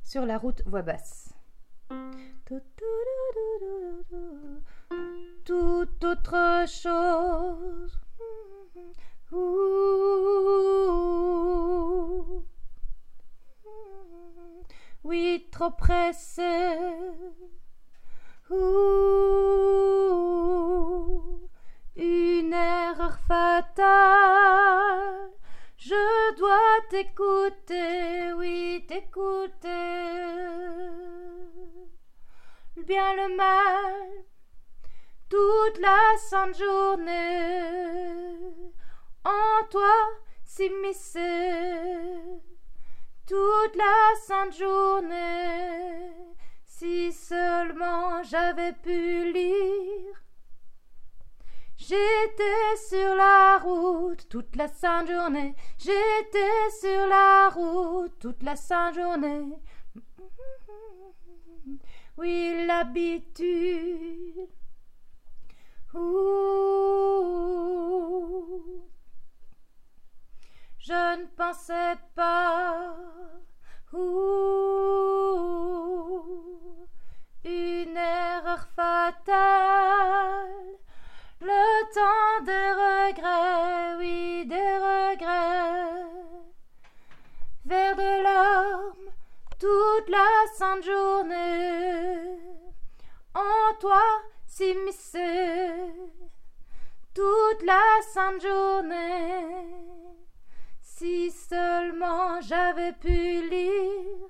Sur la route, voix basse. Toute autre chose. Oui, trop pressé. Une erreur fatale. Je dois t'écouter, oui, t'écouter. Le bien, le mal, toute la sainte journée. En toi, s'immiscer. Toute la sainte journée. Si seulement j'avais pu lire. J'étais sur la route toute la sainte journée. J'étais sur la route toute la sainte journée. Oui, l'habitude. Je ne pensais pas. Une erreur fatale. Le temps des regrets, oui, des regrets. Vers de larmes toute la sainte journée. En toi s'immiscer toute la sainte journée. Si seulement j'avais pu lire.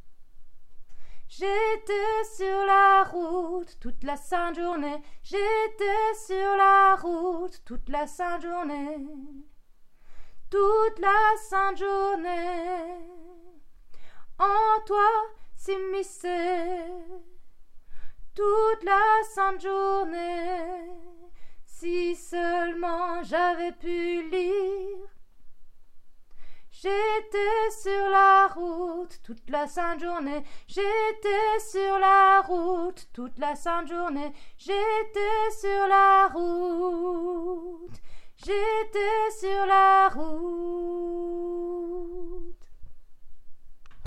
J'étais sur la route toute la sainte journée. J'étais sur la route toute la sainte journée. Toute la sainte journée. En toi s'immiscer. Toute la sainte journée. Si seulement j'avais pu lire. J'étais sur la route toute la sainte journée. J'étais sur la route toute la sainte journée. J'étais sur la route. J'étais sur la route.